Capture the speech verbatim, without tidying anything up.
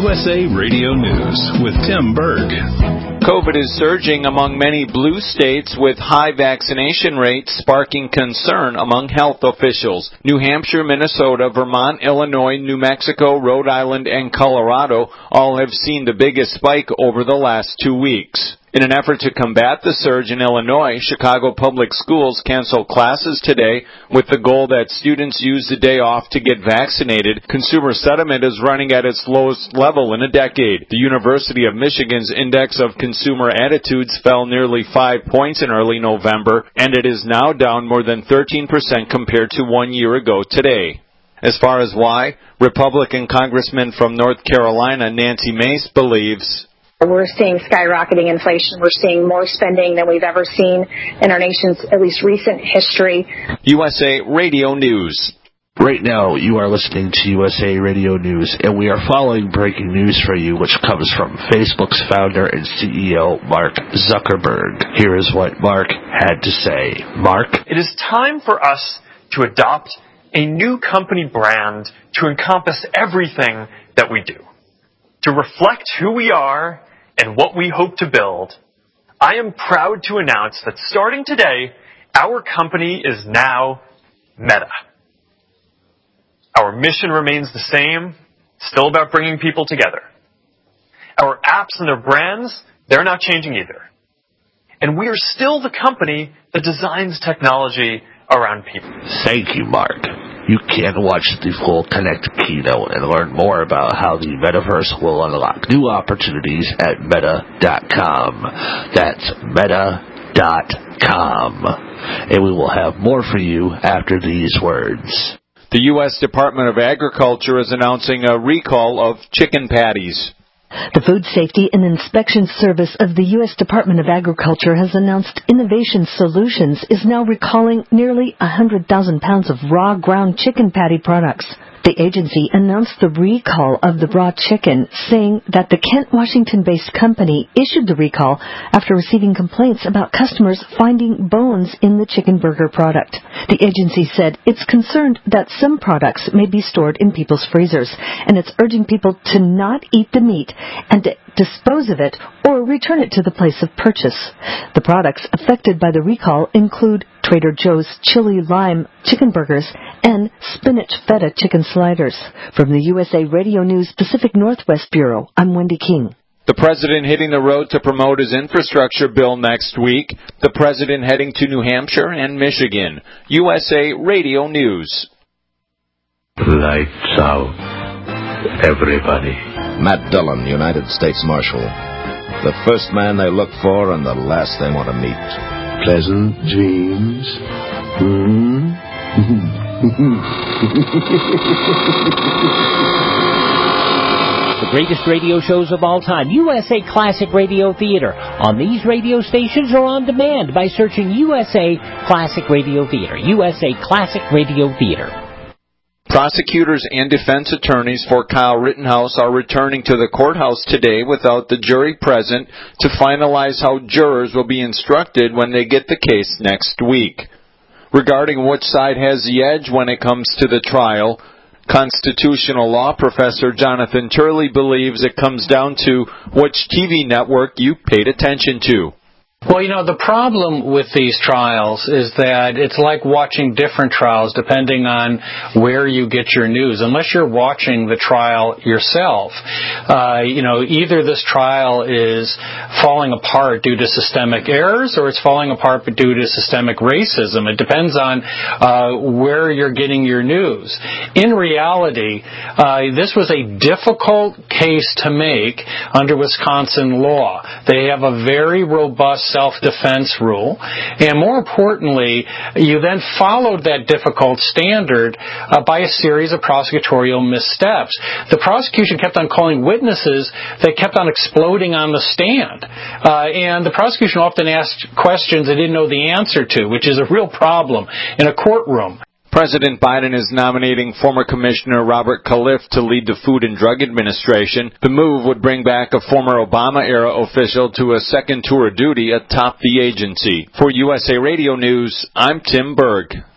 U S A Radio News with Tim Berg. COVID is surging among many blue states with high vaccination rates sparking concern among health officials. New Hampshire, Minnesota, Vermont, Illinois, New Mexico, Rhode Island, and Colorado all have seen the biggest spike over the last two weeks. In an effort to combat the surge in Illinois, Chicago Public Schools canceled classes today with the goal that students use the day off to get vaccinated. Consumer sentiment is running at its lowest level in a decade. The University of Michigan's index of consumer attitudes fell nearly five points in early November, and it is now down more than thirteen percent compared to one year ago today. As far as why, Republican Congressman from North Carolina Nancy Mace believes we're seeing skyrocketing inflation. We're seeing more spending than we've ever seen in our nation's at least recent history. U S A Radio News. Right now, you are listening to U S A Radio News, and we are following breaking news for you, which comes from Facebook's founder and C E O, Mark Zuckerberg. Here is what Mark had to say. Mark? It is time for us to adopt a new company brand to encompass everything that we do, to reflect who we are and what we hope to build. I am proud to announce that starting today, our company is now Meta. Our mission remains the same, still about bringing people together. Our apps and their brands, they're not changing either. And we are still the company that designs technology around people. Thank you, Mark. You can watch the full Connect keynote and learn more about how the metaverse will unlock new opportunities at meta dot com. That's meta dot com. And we will have more for you after these words. The U S Department of Agriculture is announcing a recall of chicken patties. The Food Safety and Inspection Service of the U S Department of Agriculture has announced Innovation Solutions is now recalling nearly one hundred thousand pounds of raw ground chicken patty products. The agency announced the recall of the raw chicken, saying that the Kent, Washington-based company issued the recall after receiving complaints about customers finding bones in the chicken burger product. The agency said it's concerned that some products may be stored in people's freezers, and it's urging people to not eat the meat and to dispose of it or return it to the place of purchase. The products affected by the recall include Trader Joe's chili lime chicken burgers and spinach feta chicken sliders. From the U S A Radio News Pacific Northwest Bureau, I'm Wendy King. The president hitting the road to promote his infrastructure bill next week. The president heading to New Hampshire and Michigan. U S A Radio News. Lights out, everybody. Matt Dillon, United States Marshal. The first man they look for and the last they want to meet. Pleasant dreams. Hmm? The greatest radio shows of all time, U S A Classic Radio Theater, on these radio stations or on demand by searching U S A Classic Radio Theater. U S A Classic Radio Theater. Prosecutors and defense attorneys for Kyle Rittenhouse are returning to the courthouse today without the jury present to finalize how jurors will be instructed when they get the case next week. Regarding which side has the edge when it comes to the trial, constitutional law professor Jonathan Turley believes it comes down to which T V network you paid attention to. Well, you know, the problem with these trials is that it's like watching different trials depending on where you get your news. Unless you're watching the trial yourself, uh, you know, either this trial is falling apart due to systemic errors or it's falling apart due to systemic racism. It depends on uh, where you're getting your news. In reality, uh, this was a difficult case to make under Wisconsin law. They have a very robust self-defense rule, and more importantly, you then followed that difficult standard uh, by a series of prosecutorial missteps. The prosecution kept on calling witnesses that kept on exploding on the stand, uh, and the prosecution often asked questions they didn't know the answer to, which is a real problem in a courtroom. President Biden is nominating former Commissioner Robert Califf to lead the Food and Drug Administration. The move would bring back a former Obama-era official to a second tour of duty atop the agency. For U S A Radio News, I'm Tim Berg.